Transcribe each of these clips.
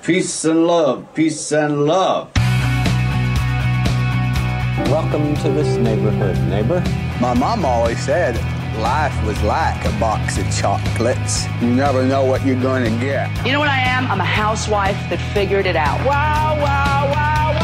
Peace and love, peace and love. Welcome to this neighborhood, neighbor. My mom always said life was like a box of chocolates. You never know what you're going to get. You know what I am? I'm a housewife that figured it out. Wow, wow, wow,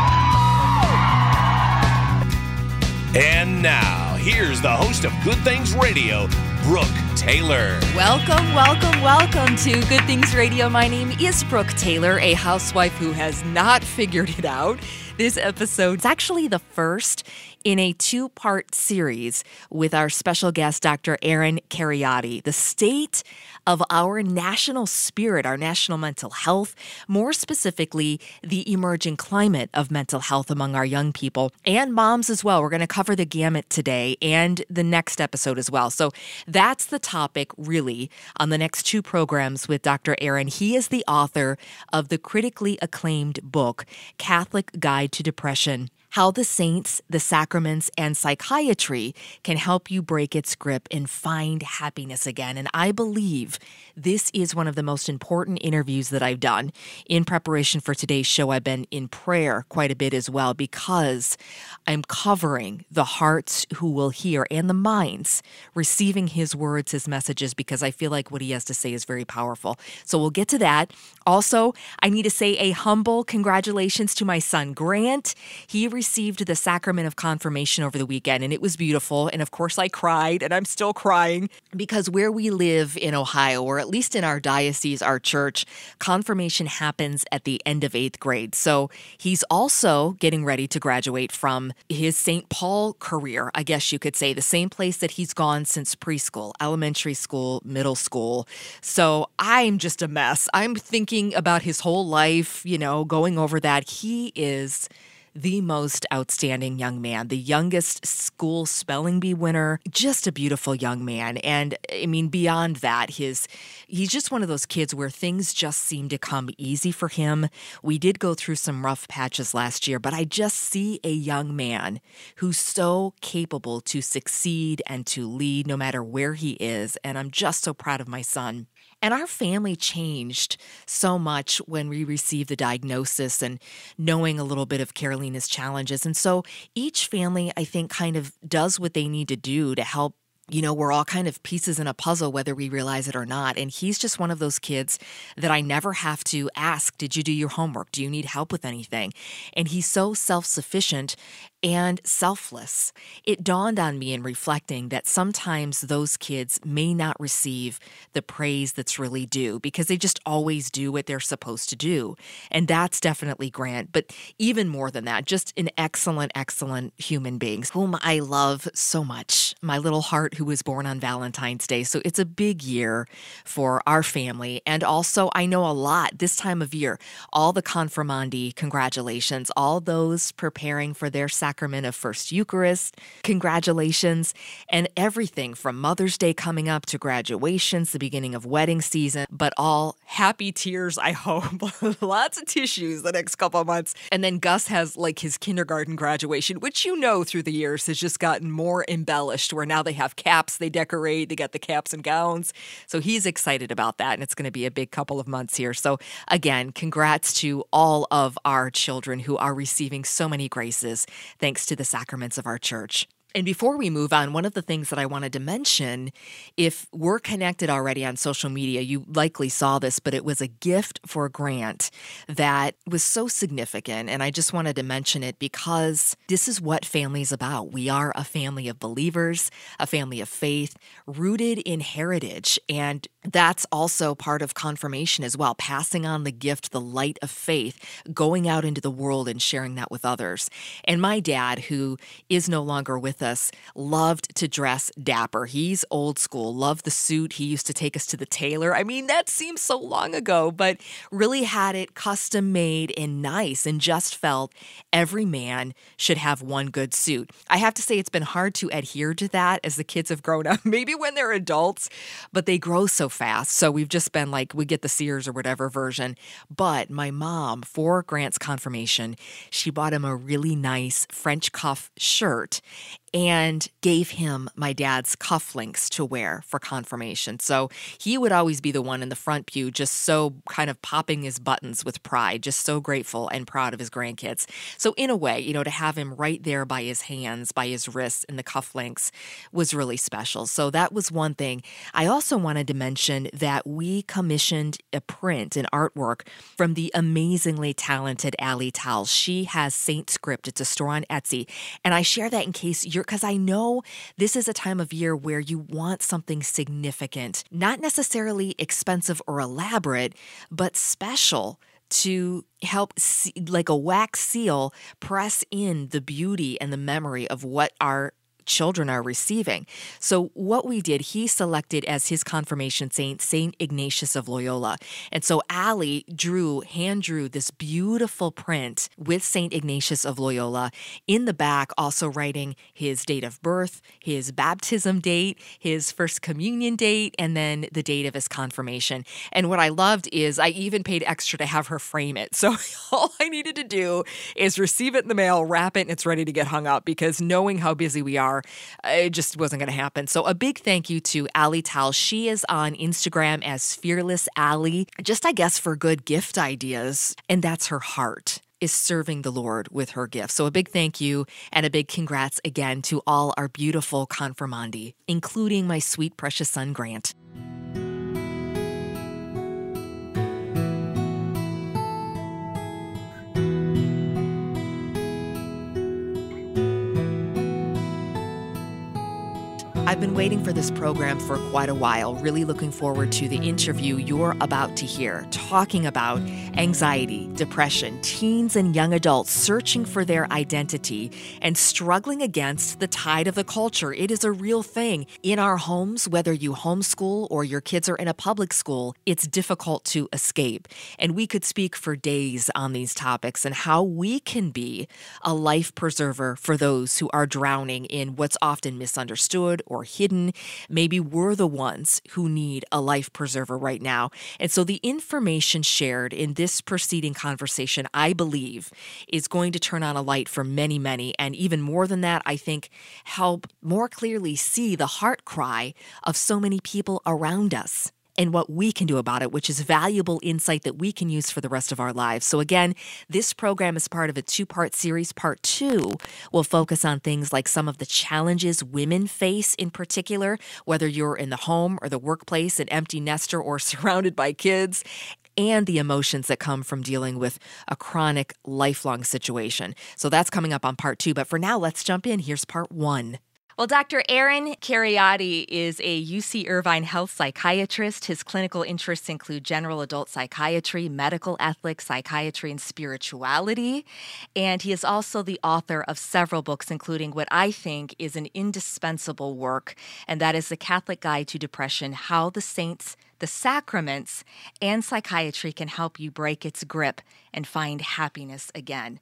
wow, wow! And now, here's the host of Good Things Radio, Brooke Taylor. Welcome, welcome, welcome to Good Things Radio. My name is Brooke Taylor, a housewife who has not figured it out. This episode is actually the first in a two-part series with our special guest, Dr. Erin Kheriaty. The state of our national spirit, our national mental health, more specifically, the emerging climate of mental health among our young people and moms as well. We're going to cover the gamut today and the next episode as well. So that's the topic, really, on the next two programs with Dr. Erin. He is the author of the critically acclaimed book, Catholic Guide to Depression: How the Saints, the Sacraments, and Psychiatry Can Help You Break Its Grip and Find Happiness Again. And I believe this is one of the most important interviews that I've done. In preparation for today's show, I've been in prayer quite a bit as well, because I'm covering the hearts who will hear and the minds receiving his words, his messages, because I feel like what he has to say is very powerful. So we'll get to that. Also, I need to say a humble congratulations to my son, Grant. He received the sacrament of confirmation over the weekend, and it was beautiful. And of course, I cried, and I'm still crying, because where we live in Ohio, or at least in our diocese, our church, confirmation happens at the end of 8th grade. So he's also getting ready to graduate from his St. Paul career, I guess you could say, the same place that he's gone since preschool, elementary school, middle school. So I'm just a mess. I'm thinking about his whole life, going over that. He is the most outstanding young man, the youngest school spelling bee winner, just a beautiful young man. And I mean, beyond that, he's just one of those kids where things just seem to come easy for him. We did go through some rough patches last year, but I just see a young man who's so capable to succeed and to lead no matter where he is. And I'm just so proud of my son. And our family changed so much when we received the diagnosis and knowing a little bit of Carolina's challenges. And so each family, I think, kind of does what they need to do to help. We're all kind of pieces in a puzzle, whether we realize it or not. And he's just one of those kids that I never have to ask, did you do your homework? Do you need help with anything? And he's so self-sufficient and selfless. It dawned on me in reflecting that sometimes those kids may not receive the praise that's really due, because they just always do what they're supposed to do. And that's definitely Grant. But even more than that, just an excellent, excellent human being whom I love so much. My little heart who was born on Valentine's Day. So it's a big year for our family. And also, I know a lot this time of year, all the confirmandi, congratulations, all those preparing for their sacrament of First Eucharist, congratulations, and everything from Mother's Day coming up to graduations, the beginning of wedding season, but all happy tears, I hope. Lots of tissues the next couple of months. And then Gus has like his kindergarten graduation, which through the years has just gotten more embellished, where now they have caps they decorate, they got the caps and gowns. So he's excited about that, and it's going to be a big couple of months here. So again, congrats to all of our children who are receiving so many graces thanks to the sacraments of our church. And before we move on, one of the things that I wanted to mention, if we're connected already on social media, you likely saw this, but it was a gift for Grant that was so significant. And I just wanted to mention it because this is what family is about. We are a family of believers, a family of faith, rooted in heritage. And that's also part of confirmation as well, passing on the gift, the light of faith, going out into the world and sharing that with others. And my dad, who is no longer with us, loved to dress dapper. He's old school, loved the suit. He used to take us to the tailor. I mean, that seems so long ago, but really had it custom made and nice, and just felt every man should have one good suit. I have to say it's been hard to adhere to that as the kids have grown up, maybe when they're adults, but they grow so fast. So we've just been like, we get the Sears or whatever version. But my mom, for Grant's confirmation, she bought him a really nice French cuff shirt. and gave him my dad's cufflinks to wear for confirmation. So he would always be the one in the front pew, just so kind of popping his buttons with pride, just so grateful and proud of his grandkids. So in a way, to have him right there by his hands, by his wrists in the cufflinks was really special. So that was one thing. I also wanted to mention that we commissioned a print, an artwork from the amazingly talented Allie Tal. She has Saint Script. It's a store on Etsy. And I share that in case because I know this is a time of year where you want something significant, not necessarily expensive or elaborate, but special to help, like a wax seal, press in the beauty and the memory of what our children are receiving. So what we did, he selected as his confirmation saint, Saint Ignatius of Loyola. And so Allie hand drew this beautiful print with Saint Ignatius of Loyola. In the back, also writing his date of birth, his baptism date, his first communion date, and then the date of his confirmation. And what I loved is I even paid extra to have her frame it. So all I needed to do is receive it in the mail, wrap it, and it's ready to get hung up, because knowing how busy we are, it just wasn't going to happen. So a big thank you to Allie Tal. She is on Instagram as Fearless Allie, just I guess for good gift ideas. And that's her heart, is serving the Lord with her gift. So a big thank you and a big congrats again to all our beautiful confirmandi, including my sweet precious son Grant. I've been waiting for this program for quite a while, really looking forward to the interview you're about to hear, talking about anxiety, depression, teens and young adults searching for their identity and struggling against the tide of the culture. It is a real thing. In our homes, whether you homeschool or your kids are in a public school, it's difficult to escape. And we could speak for days on these topics and how we can be a life preserver for those who are drowning in what's often misunderstood or hidden. Maybe we're the ones who need a life preserver right now. And so the information shared in this preceding conversation, I believe, is going to turn on a light for many, many. And even more than that, I think help more clearly see the heart cry of so many people around us and what we can do about it, which is valuable insight that we can use for the rest of our lives. So again, this program is part of a two-part series. Part 2 will focus on things like some of the challenges women face in particular, whether you're in the home or the workplace, an empty nester, or surrounded by kids, and the emotions that come from dealing with a chronic, lifelong situation. So that's coming up on part 2. But for now, let's jump in. Here's part 1. Well, Dr. Aaron Kheriaty is a UC Irvine health psychiatrist. His clinical interests include general adult psychiatry, medical ethics, psychiatry, and spirituality. And he is also the author of several books, including what I think is an indispensable work, and that is The Catholic Guide to Depression: How the Saints, the Sacraments, and Psychiatry Can Help You Break Its Grip and Find Happiness Again.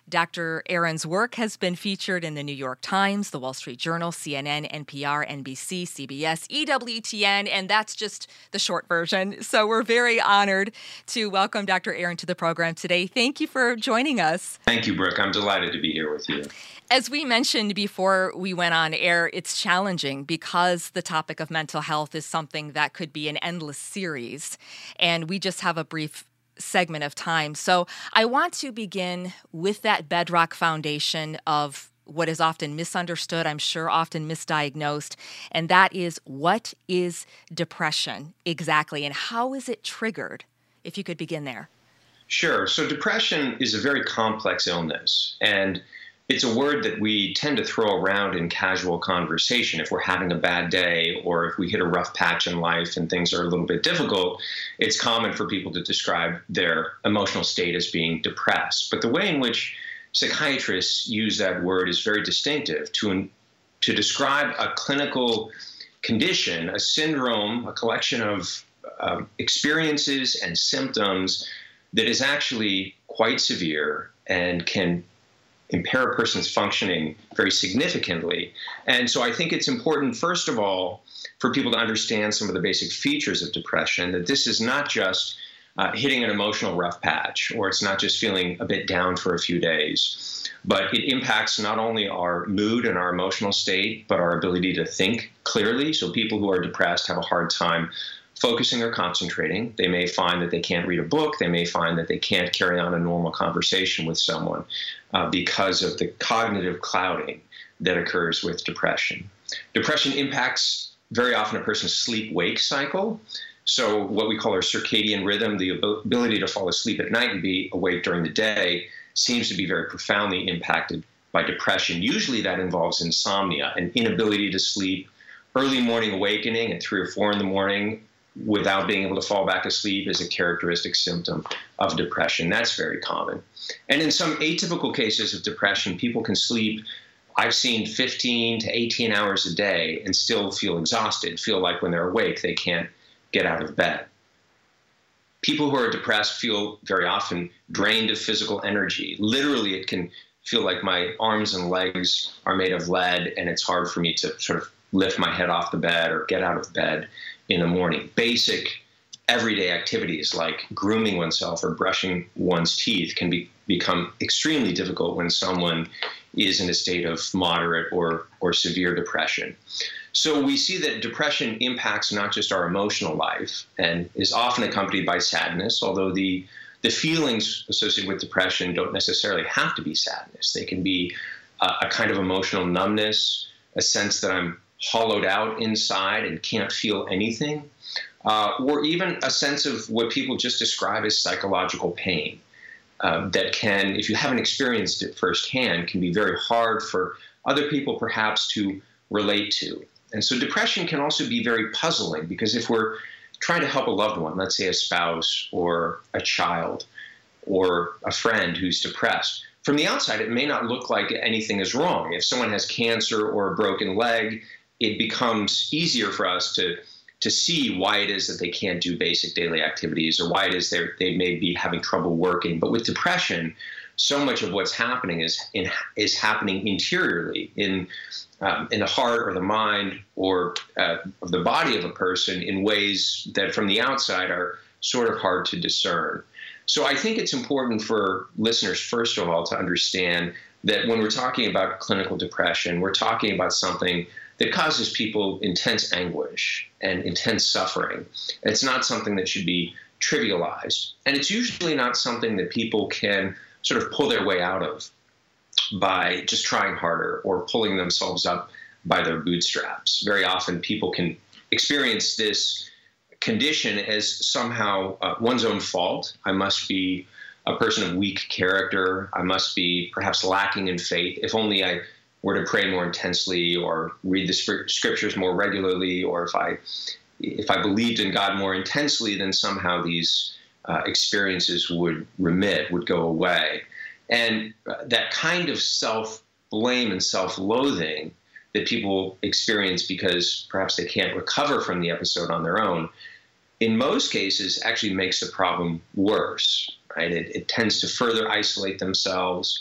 Dr. Aaron's work has been featured in the New York Times, the Wall Street Journal, CNN, NPR, NBC, CBS, EWTN, and that's just the short version. So we're very honored to welcome Dr. Aaron to the program today. Thank you for joining us. Thank you, Brooke. I'm delighted to be here with you. As we mentioned before we went on air, it's challenging because the topic of mental health is something that could be an endless series, and we just have a brief segment of time. So I want to begin with that bedrock foundation of what is often misunderstood, I'm sure often misdiagnosed, and that is, what is depression exactly, and how is it triggered? If you could begin there. Sure. So depression is a very complex illness, and it's a word that we tend to throw around in casual conversation. If we're having a bad day or if we hit a rough patch in life and things are a little bit difficult, it's common for people to describe their emotional state as being depressed. But the way in which psychiatrists use that word is very distinctive to describe a clinical condition, a syndrome, a collection of experiences and symptoms that is actually quite severe and can impair a person's functioning very significantly. And so I think it's important, first of all, for people to understand some of the basic features of depression, that this is not just hitting an emotional rough patch, or it's not just feeling a bit down for a few days. But it impacts not only our mood and our emotional state, but our ability to think clearly. So people who are depressed have a hard time focusing or concentrating. They may find that they can't read a book. They may find that they can't carry on a normal conversation with someone because of the cognitive clouding that occurs with depression. Depression impacts very often a person's sleep-wake cycle. So what we call our circadian rhythm, the ability to fall asleep at night and be awake during the day, seems to be very profoundly impacted by depression. Usually that involves insomnia, an inability to sleep, early morning awakening at 3 or 4 in the morning without being able to fall back asleep is a characteristic symptom of depression. That's very common. And in some atypical cases of depression, people can sleep, I've seen 15 to 18 hours a day and still feel exhausted, feel like when they're awake they can't get out of bed. People who are depressed feel very often drained of physical energy. Literally, it can feel like my arms and legs are made of lead, and it's hard for me to sort of lift my head off the bed or get out of bed in the morning. Basic everyday activities like grooming oneself or brushing one's teeth can become extremely difficult when someone is in a state of moderate or severe depression. So we see that depression impacts not just our emotional life and is often accompanied by sadness, although the feelings associated with depression don't necessarily have to be sadness. They can be a kind of emotional numbness, a sense that I'm hollowed out inside and can't feel anything, or even a sense of what people just describe as psychological pain that can, if you haven't experienced it firsthand, can be very hard for other people perhaps to relate to. And so depression can also be very puzzling, because if we're trying to help a loved one, let's say a spouse or a child or a friend who's depressed, from the outside it may not look like anything is wrong. If someone has cancer or a broken leg, it becomes easier for us to see why it is that they can't do basic daily activities, or why it is they may be having trouble working. But with depression, so much of what's happening is happening interiorly in the heart or the mind or of the body of a person in ways that from the outside are sort of hard to discern. So I think it's important for listeners, first of all, to understand that when we're talking about clinical depression, we're talking about something that causes people intense anguish and intense suffering. It's not something that should be trivialized. And it's usually not something that people can sort of pull their way out of by just trying harder or pulling themselves up by their bootstraps. Very often people can experience this condition as somehow one's own fault. I must be a person of weak character. I must be perhaps lacking in faith. If only I were to pray more intensely or read the scriptures more regularly, or if I believed in God more intensely, then somehow these experiences would remit, would go away. And that kind of self-blame and self-loathing that people experience because perhaps they can't recover from the episode on their own, in most cases actually makes the problem worse, right? It tends to further isolate themselves,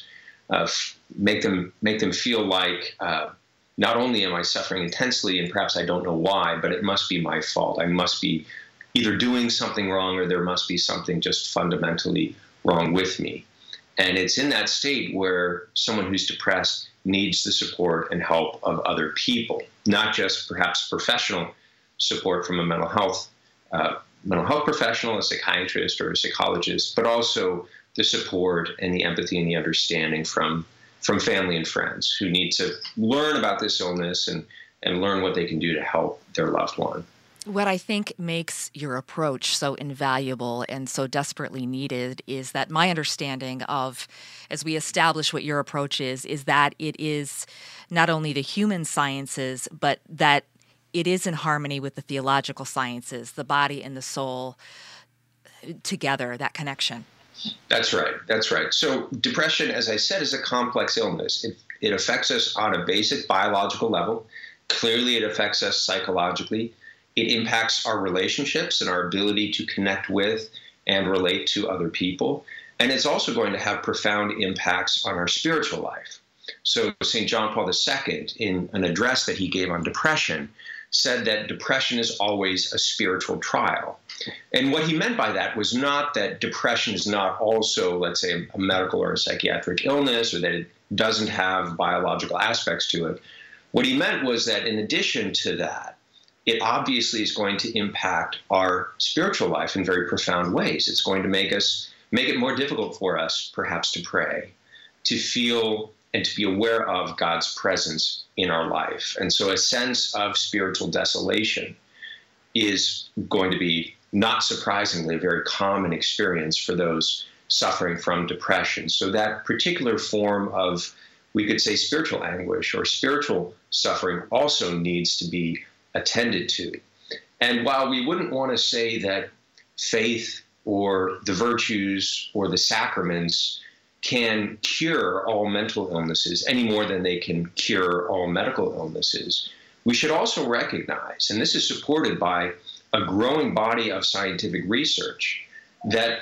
make them feel like not only am I suffering intensely and perhaps I don't know why, but it must be my fault. I must be either doing something wrong, or there must be something just fundamentally wrong with me. And it's in that state where someone who's depressed needs the support and help of other people, not just perhaps professional support from a mental health professional, a psychiatrist or a psychologist, but also the support and the empathy and the understanding from family and friends who need to learn about this illness and learn what they can do to help their loved one. What I think makes your approach so invaluable and so desperately needed is that my understanding of, as we establish what your approach is that it is not only the human sciences, but that it is in harmony with the theological sciences, the body and the soul together, that connection. That's right. That's right. So depression, as I said, is a complex illness. It affects us on a basic biological level. Clearly, it affects us psychologically. It impacts our relationships and our ability to connect with and relate to other people. And it's also going to have profound impacts on our spiritual life. So St. John Paul II, in an address that he gave on depression, said that depression is always a spiritual trial. And what he meant by that was not that depression is not also, let's say, a medical or a psychiatric illness, or that it doesn't have biological aspects to it. What he meant was that in addition to that, it obviously is going to impact our spiritual life in very profound ways. It's going to make it more difficult for us, perhaps, to pray, to feel and to be aware of God's presence in our life. And so a sense of spiritual desolation is going to be, not surprisingly, a very common experience for those suffering from depression. So that particular form of, we could say, spiritual anguish or spiritual suffering also needs to be attended to. And while we wouldn't want to say that faith or the virtues or the sacraments can cure all mental illnesses any more than they can cure all medical illnesses, we should also recognize, and this is supported by a growing body of scientific research, that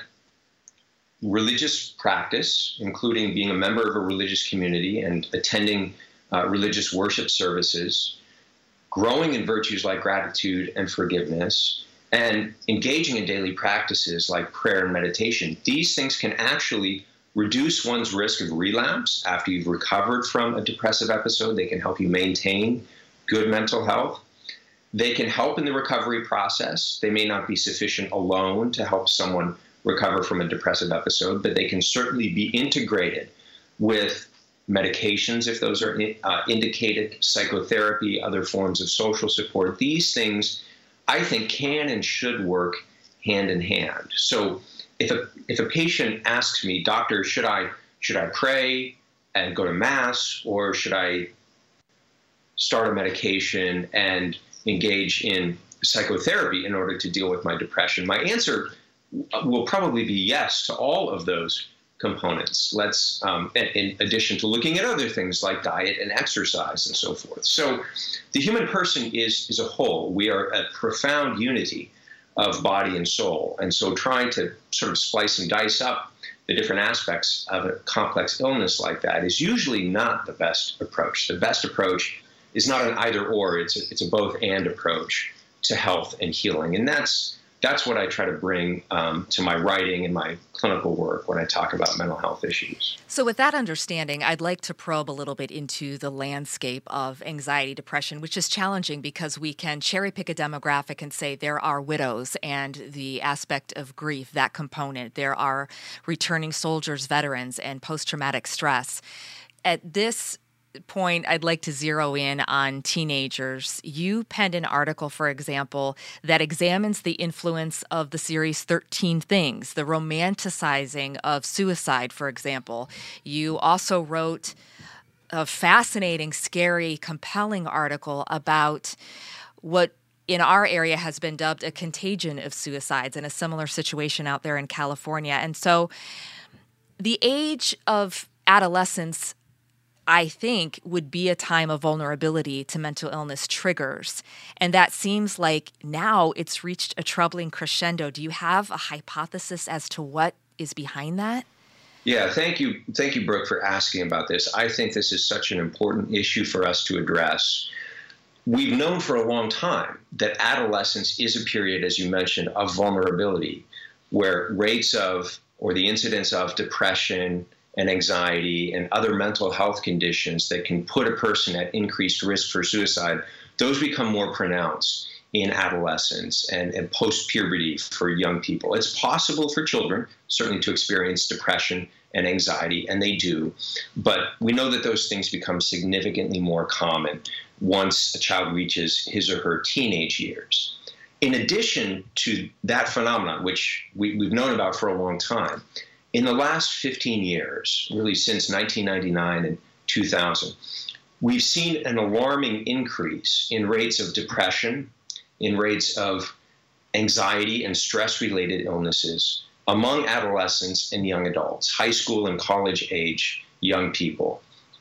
religious practice, including being a member of a religious community and attending religious worship services, growing in virtues like gratitude and forgiveness, and engaging in daily practices like prayer and meditation, these things can actually reduce one's risk of relapse after you've recovered from a depressive episode. They can help you maintain good mental health. They can help in the recovery process. They may not be sufficient alone to help someone recover from a depressive episode, but they can certainly be integrated with medications if those are indicated, psychotherapy, other forms of social support. These things, I think, can and should work hand in hand. So if a patient asks me, doctor, should I pray and go to Mass, or should I start a medication and engage in psychotherapy in order to deal with my depression, my answer will probably be yes to all of those components. Let's, in addition to looking at other things like diet and exercise and so forth. So the human person is a whole. We are a profound unity of body and soul. And so trying to sort of splice and dice up the different aspects of a complex illness like that is usually not the best approach. The best approach is not an either or, it's a both and approach to health and healing. And that's what I try to bring to my writing and my clinical work when I talk about mental health issues. So with that understanding, I'd like to probe a little bit into the landscape of anxiety, depression, which is challenging because we can cherry pick a demographic and say there are widows and the aspect of grief, that component. There are returning soldiers, veterans, and post-traumatic stress. At this point, I'd like to zero in on teenagers. You penned an article, for example, that examines the influence of the series 13 Things, the romanticizing of suicide, for example. You also wrote a fascinating, scary, compelling article about what in our area has been dubbed a contagion of suicides, and a similar situation out there in California. And so the age of adolescence, I think, would be a time of vulnerability to mental illness triggers. And that seems like now it's reached a troubling crescendo. Do you have a hypothesis as to what is behind that? Yeah, thank you, Brooke, for asking about this. I think this is such an important issue for us to address. We've known for a long time that adolescence is a period, as you mentioned, of vulnerability, where rates of, or the incidence of depression and anxiety and other mental health conditions that can put a person at increased risk for suicide, those become more pronounced in adolescence and post-puberty for young people. It's possible for children, certainly, to experience depression and anxiety, and they do. But we know that those things become significantly more common once a child reaches his or her teenage years. In addition to that phenomenon, which we've known about for a long time, in the last 15 years, really since 1999 and 2000, we've seen an alarming increase in rates of depression, in rates of anxiety and stress-related illnesses among adolescents and young adults, high school and college age young people.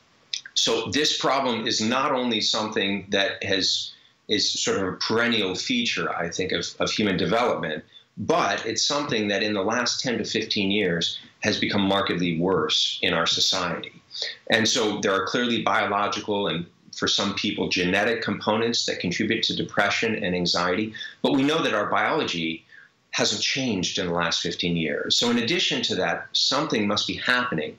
So this problem is not only something that is sort of a perennial feature, I think, of human development, but it's something that in the last 10 to 15 years has become markedly worse in our society. And so there are clearly biological and, for some people, genetic components that contribute to depression and anxiety. But we know that our biology hasn't changed in the last 15 years. So in addition to that, something must be happening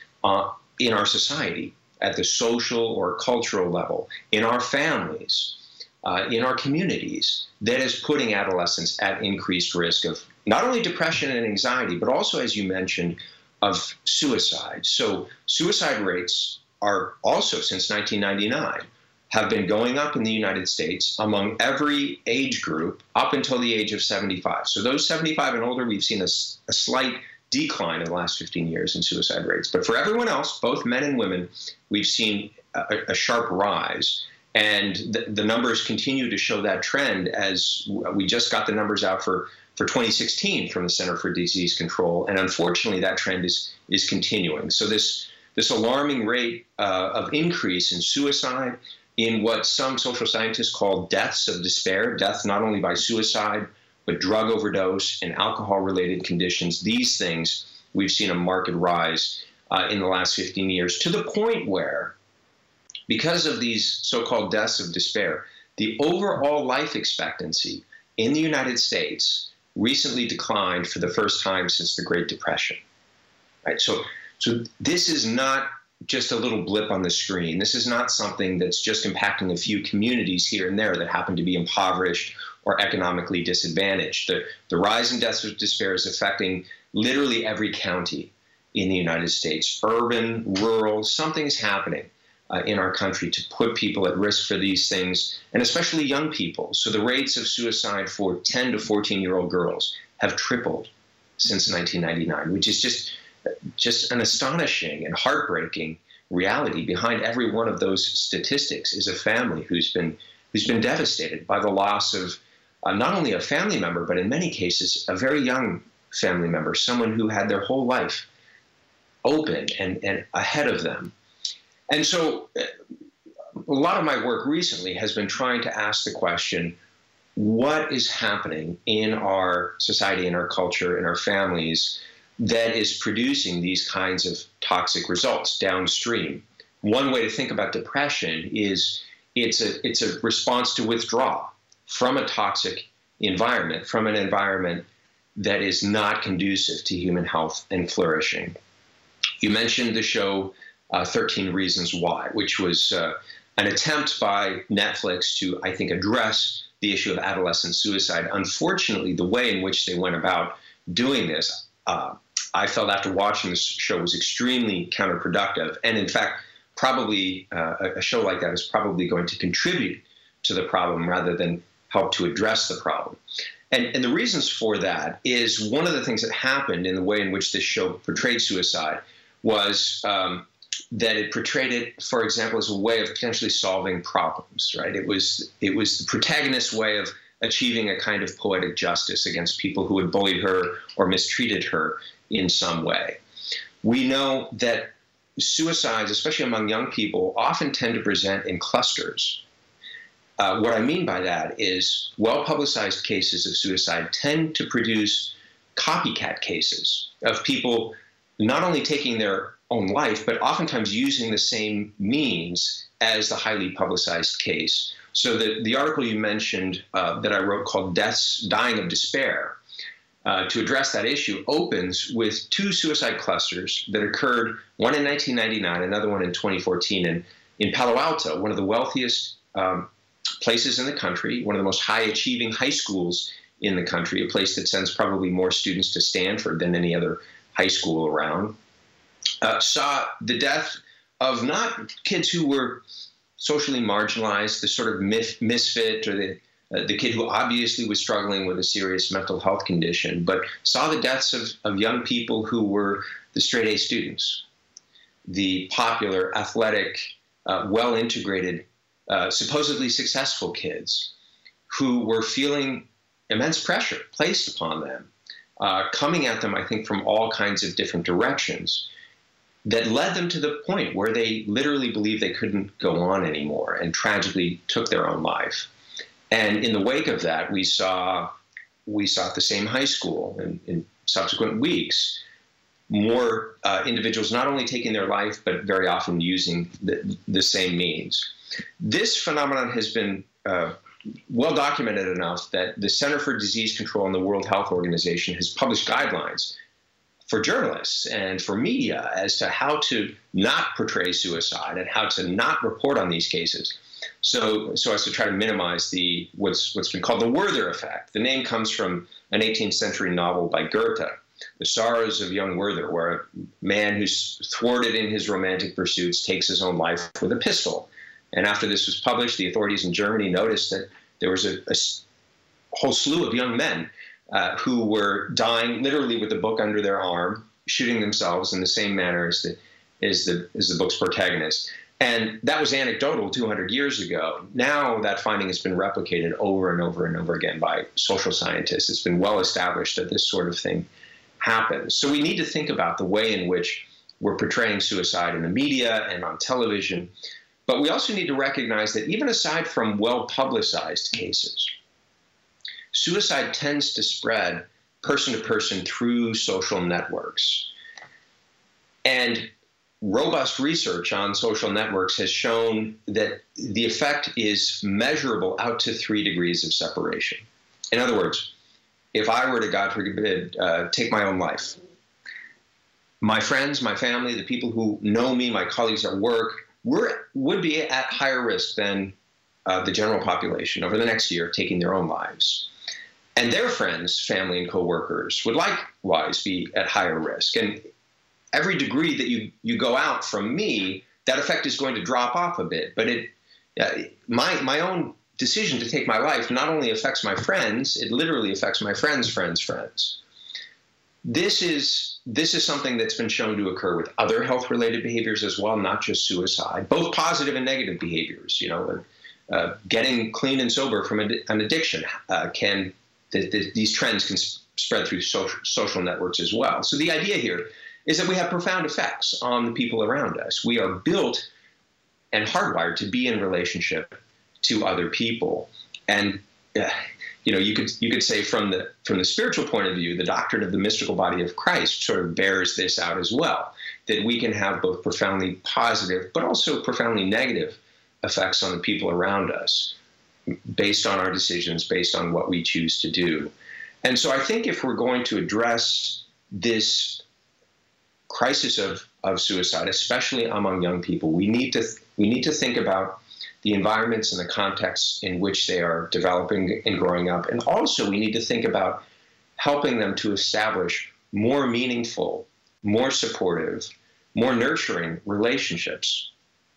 in our society at the social or cultural level, in our families, in our communities, that is putting adolescents at increased risk of not only depression and anxiety, but also, as you mentioned, of suicide. So suicide rates are also, since 1999, have been going up in the United States among every age group up until the age of 75. So those 75 and older, we've seen a slight decline in the last 15 years in suicide rates. But for everyone else, both men and women, we've seen a sharp rise. And the numbers continue to show that trend, as we just got the numbers out for 2016 from the Center for Disease Control. And unfortunately, that trend is continuing. So this alarming rate of increase in suicide, in what some social scientists call deaths of despair, death not only by suicide, but drug overdose and alcohol-related conditions, these things, we've seen a marked rise in the last 15 years, to the point where, because of these so-called deaths of despair, the overall life expectancy in the United States recently declined for the first time since the Great Depression. Right? So this is not just a little blip on the screen. This is not something that's just impacting a few communities here and there that happen to be impoverished or economically disadvantaged. The rise in deaths of despair is affecting literally every county in the United States, urban, rural. Something's happening in our country to put people at risk for these things, and especially young people. So the rates of suicide for 10 to 14-year-old girls have tripled since 1999, which is just an astonishing and heartbreaking reality. Behind every one of those statistics is a family who's been devastated by the loss of not only a family member, but in many cases, a very young family member, someone who had their whole life open and ahead of them. And so a lot of my work recently has been trying to ask the question, what is happening in our society, in our culture, in our families that is producing these kinds of toxic results downstream? One way to think about depression is it's a response to withdraw from a toxic environment, from an environment that is not conducive to human health and flourishing. You mentioned the show 13 Reasons Why, which was an attempt by Netflix to, I think, address the issue of adolescent suicide. Unfortunately, the way in which they went about doing this, I felt after watching this show was extremely counterproductive. And in fact, probably a show like that is probably going to contribute to the problem rather than help to address the problem. And the reasons for that is one of the things that happened in the way in which this show portrayed suicide was that it portrayed it, for example, as a way of potentially solving problems, right? It was the protagonist's way of achieving a kind of poetic justice against people who had bullied her or mistreated her in some way. We know that suicides, especially among young people, often tend to present in clusters. What I mean by that is well-publicized cases of suicide tend to produce copycat cases of people not only taking their own life, but oftentimes using the same means as the highly publicized case. So the article you mentioned that I wrote called Dying of Despair, to address that issue, opens with two suicide clusters that occurred, one in 1999, another one in 2014, in Palo Alto, one of the wealthiest places in the country, one of the most high-achieving high schools in the country, a place that sends probably more students to Stanford than any other high school around, saw the death of not kids who were socially marginalized, the sort of misfit or the kid who obviously was struggling with a serious mental health condition, but saw the deaths of young people who were the straight-A students, the popular, athletic, well-integrated, supposedly successful kids who were feeling immense pressure placed upon them, coming at them, I think, from all kinds of different directions, that led them to the point where they literally believed they couldn't go on anymore and tragically took their own life. And in the wake of that, we saw at the same high school in subsequent weeks, more individuals not only taking their life, but very often using the same means. This phenomenon has been well documented enough that the Center for Disease Control and the World Health Organization has published guidelines for journalists and for media as to how to not portray suicide and how to not report on these cases. So as to try to minimize what's been called the Werther effect. The name comes from an 18th century novel by Goethe, The Sorrows of Young Werther, where a man who's thwarted in his romantic pursuits takes his own life with a pistol. And after this was published, the authorities in Germany noticed that there was a whole slew of young men who were dying literally with the book under their arm, shooting themselves in the same manner as the book's protagonist. And that was anecdotal 200 years ago. Now that finding has been replicated over and over and over again by social scientists. It's been well established that this sort of thing happens. So we need to think about the way in which we're portraying suicide in the media and on television. But we also need to recognize that even aside from well-publicized cases, suicide tends to spread person to person through social networks. And robust research on social networks has shown that the effect is measurable out to 3 degrees of separation. In other words, if I were to, God forbid, take my own life, my friends, my family, the people who know me, my colleagues at work, would be at higher risk than the general population over the next year of taking their own lives. And their friends, family, and coworkers would likewise be at higher risk. And every degree that you go out from me, that effect is going to drop off a bit. But my own decision to take my life not only affects my friends, it literally affects my friends' friends' friends. This is something that's been shown to occur with other health-related behaviors as well, not just suicide, both positive and negative behaviors. Getting clean and sober from an addiction these trends can spread through social networks as well. So the idea here is that we have profound effects on the people around us. We are built and hardwired to be in relationship to other people, and you could say from the spiritual point of view, the doctrine of the mystical body of Christ sort of bears this out as well, that we can have both profoundly positive but also profoundly negative effects on the people around us based on our decisions, based on what we choose to do. And so I think if we're going to address this crisis of suicide, especially among young people, we need to think about the environments and the contexts in which they are developing and growing up. And also we need to think about helping them to establish more meaningful, more supportive, more nurturing relationships,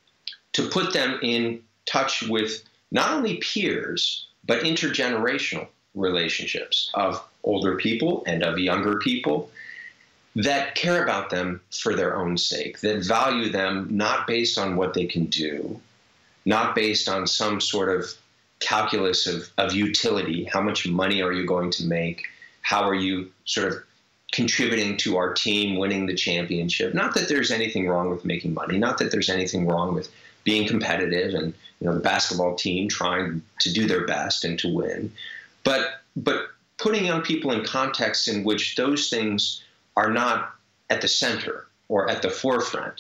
to put them in touch with not only peers, but intergenerational relationships of older people and of younger people that care about them for their own sake, that value them not based on what they can do, not based on some sort of calculus of utility. How much money are you going to make? How are you sort of contributing to our team winning the championship? Not that there's anything wrong with making money, not that there's anything wrong with being competitive and the basketball team trying to do their best and to win. But putting young people in contexts in which those things are not at the center or at the forefront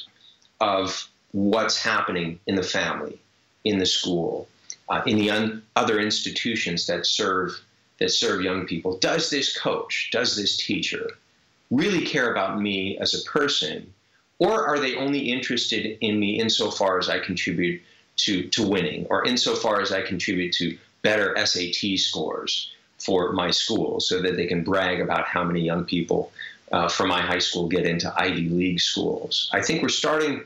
of what's happening in the family, in the school, in the other institutions that serve young people. Does this coach, does this teacher really care about me as a person, or are they only interested in me insofar as I contribute to winning, or insofar as I contribute to better SAT scores for my school, so that they can brag about how many young people from my high school get into Ivy League schools? I think we're starting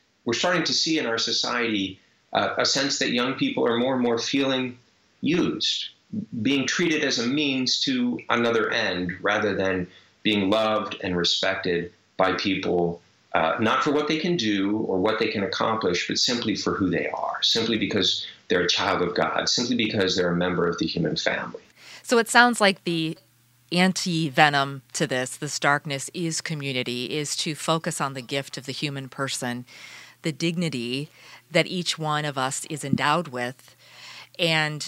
to see in our society a sense that young people are more and more feeling used, being treated as a means to another end, rather than being loved and respected by people, not for what they can do or what they can accomplish, but simply for who they are, simply because they're a child of God, simply because they're a member of the human family. So it sounds like the anti-venom to this darkness, is community, is to focus on the gift of the human person, the dignity that each one of us is endowed with. And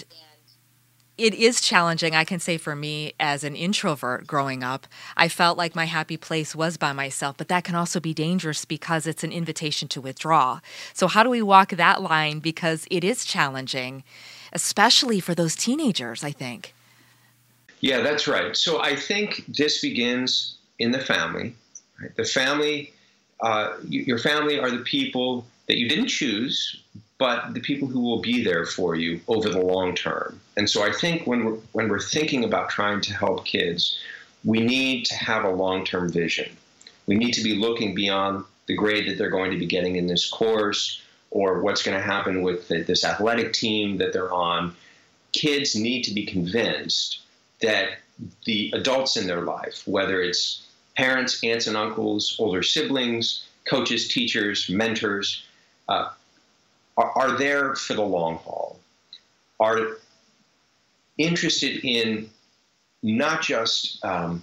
it is challenging, I can say for me as an introvert growing up, I felt like my happy place was by myself, but that can also be dangerous because it's an invitation to withdraw. So how do we walk that line? Because it is challenging especially for those teenagers, I think. Yeah, that's right. So I think this begins in the family. Right? The family, your family are the people that you didn't choose, but the people who will be there for you over the long term. And so I think when we're thinking about trying to help kids, we need to have a long-term vision. We need to be looking beyond the grade that they're going to be getting in this course or what's going to happen with this athletic team that they're on. Kids need to be convinced that the adults in their life, whether it's parents, aunts and uncles, older siblings, coaches, teachers, mentors, are there for the long haul, are interested in not just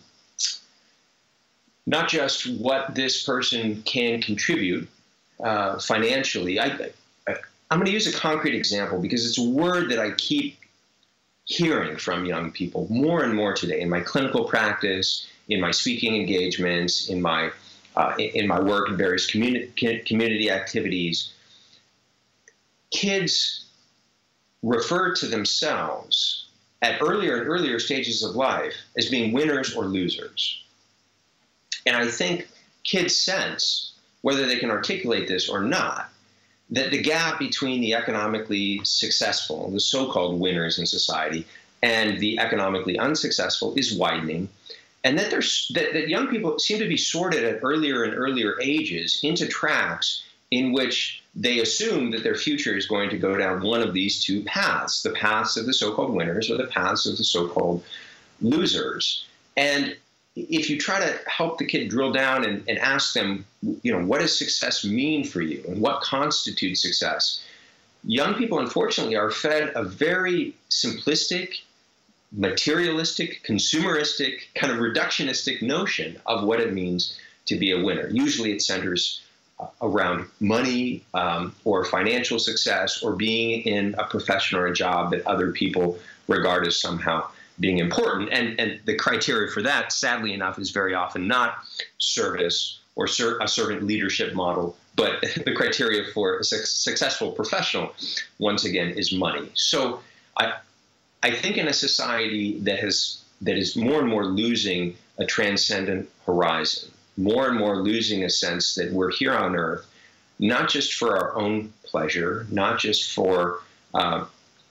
what this person can contribute financially. I'm going to use a concrete example because it's a word that I keep hearing from young people more and more today in my clinical practice, in my speaking engagements, in my work in various community activities. Kids refer to themselves at earlier and earlier stages of life as being winners or losers. And I think kids sense, whether they can articulate this or not, that the gap between the economically successful, the so-called winners in society, and the economically unsuccessful is widening, and that that young people seem to be sorted at earlier and earlier ages into tracks in which they assume that their future is going to go down one of these two paths, the paths of the so-called winners or the paths of the so-called losers. And if you try to help the kid drill down and ask them, what does success mean for you and what constitutes success? Young people, unfortunately, are fed a very simplistic, materialistic, consumeristic, kind of reductionistic notion of what it means to be a winner. Usually it centers around money or financial success or being in a profession or a job that other people regard as somehow being important. And the criteria for that, sadly enough, is very often not service or a servant leadership model, but the criteria for a successful professional, once again, is money. So I think in a society that is more and more losing a transcendent horizon, more and more losing a sense that we're here on earth, not just for our own pleasure, not just for our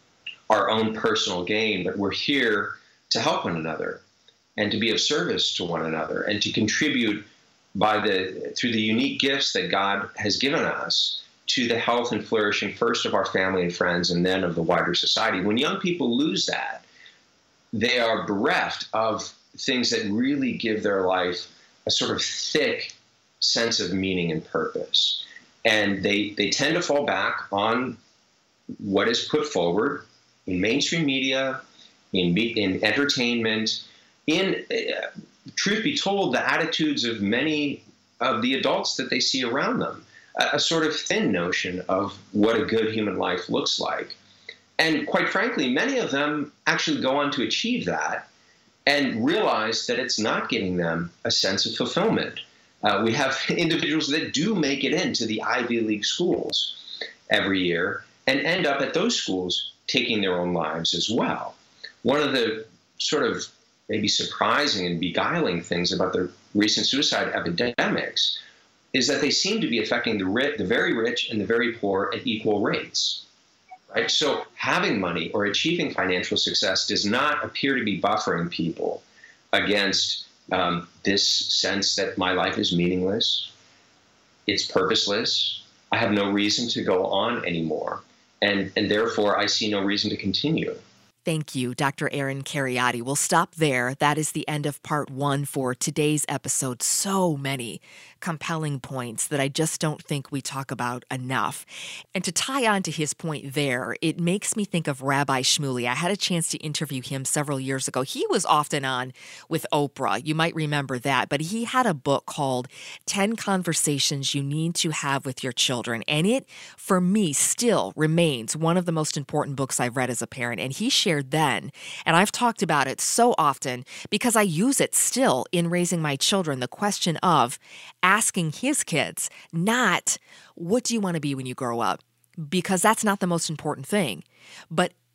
own personal gain, but we're here to help one another and to be of service to one another and to contribute through the unique gifts that God has given us to the health and flourishing first of our family and friends and then of the wider society. When young people lose that, they are bereft of things that really give their life a sort of thick sense of meaning and purpose. And they tend to fall back on what is put forward in mainstream media, in entertainment, in, truth be told, the attitudes of many of the adults that they see around them, a sort of thin notion of what a good human life looks like. And quite frankly, many of them actually go on to achieve that and realize that it's not giving them a sense of fulfillment. We have individuals that do make it into the Ivy League schools every year and end up at those schools taking their own lives as well. One of the sort of maybe surprising and beguiling things about the recent suicide epidemics is that they seem to be affecting the very rich and the very poor at equal rates. Right? So having money or achieving financial success does not appear to be buffering people against this sense that my life is meaningless, it's purposeless, I have no reason to go on anymore, and therefore I see no reason to continue. Thank you, Dr. Aaron Kheriaty. We'll stop there. That is the end of part 1 for today's episode. So many compelling points that I just don't think we talk about enough. And to tie on to his point there, it makes me think of Rabbi Shmuley. I had a chance to interview him several years ago. He was often on with Oprah. You might remember that. But he had a book called 10 Conversations You Need to Have with Your Children. And it, for me, still remains one of the most important books I've read as a parent. And he shared then, and I've talked about it so often because I use it still in raising my children, the question of asking his kids, not what do you want to be when you grow up? Because that's not the most important thing. But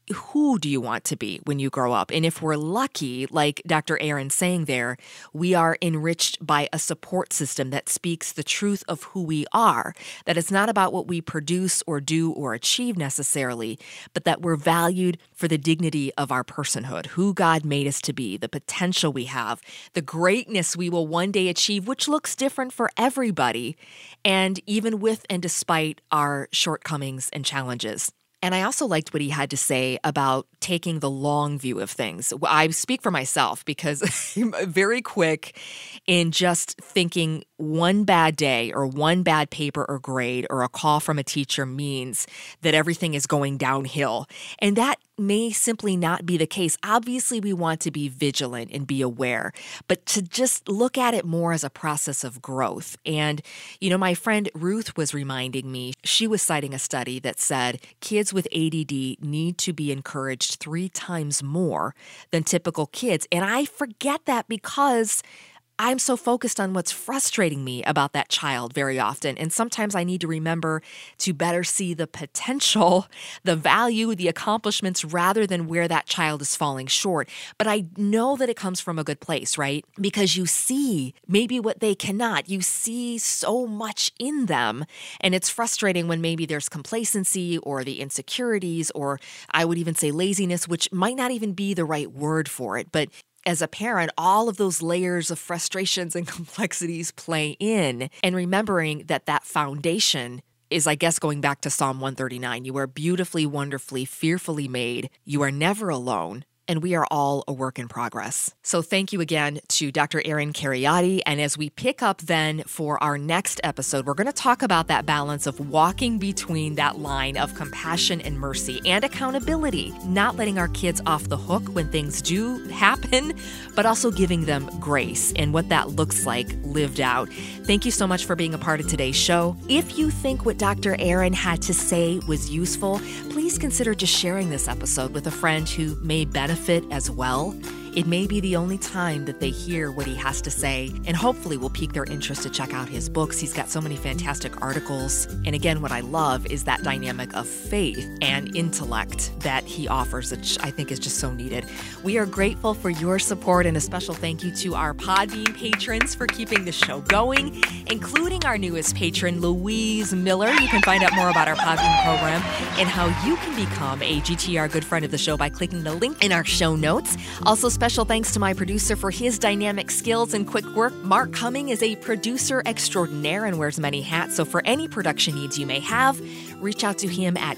who do you want to be when you grow up? And if we're lucky, like Dr. Aaron saying there, we are enriched by a support system that speaks the truth of who we are, that it's not about what we produce or do or achieve necessarily, but that we're valued for the dignity of our personhood, who God made us to be, the potential we have, the greatness we will one day achieve, which looks different for everybody, and even with and despite our shortcomings and challenges. And I also liked what he had to say about taking the long view of things. I speak for myself because I'm very quick in just thinking one bad day or one bad paper or grade or a call from a teacher means that everything is going downhill. And that may simply not be the case. Obviously, we want to be vigilant and be aware, but to just look at it more as a process of growth. And, my friend Ruth was reminding me, she was citing a study that said kids with ADD need to be encouraged 3 times more than typical kids. And I forget that because I'm so focused on what's frustrating me about that child very often. And sometimes I need to remember to better see the potential, the value, the accomplishments, rather than where that child is falling short. But I know that it comes from a good place, right? Because you see maybe what they cannot. You see so much in them. And it's frustrating when maybe there's complacency or the insecurities, or I would even say laziness, which might not even be the right word for it. But as a parent, all of those layers of frustrations and complexities play in, and remembering that foundation is, I guess, going back to Psalm 139. You are beautifully, wonderfully, fearfully made. You are never alone. And we are all a work in progress. So thank you again to Dr. Aaron Kheriaty. And as we pick up then for our next episode, we're going to talk about that balance of walking between that line of compassion and mercy and accountability, not letting our kids off the hook when things do happen, but also giving them grace and what that looks like lived out. Thank you so much for being a part of today's show. If you think what Dr. Aaron had to say was useful, please consider just sharing this episode with a friend who may benefit as well. It may be the only time that they hear what he has to say, and hopefully will pique their interest to check out his books. He's got so many fantastic articles. And again, what I love is that dynamic of faith and intellect that he offers, which I think is just so needed. We are grateful for your support, and a special thank you to our Podbean patrons for keeping the show going, including our newest patron, Louise Miller. You can find out more about our Podbean program and how you can become a GTR Good Friend of the show by clicking the link in our show notes. Also, special thanks to my producer for his dynamic skills and quick work. Mark Cumming is a producer extraordinaire and wears many hats, so for any production needs you may have, reach out to him at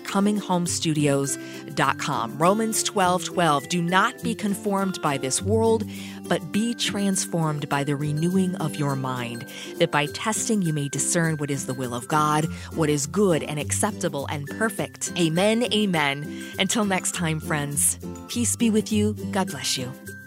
cumminghomestudios.com. Romans 12:12, do not be conformed by this world, but be transformed by the renewing of your mind, that by testing you may discern what is the will of God, what is good and acceptable and perfect. Amen, amen. Until next time, friends, peace be with you. God bless you.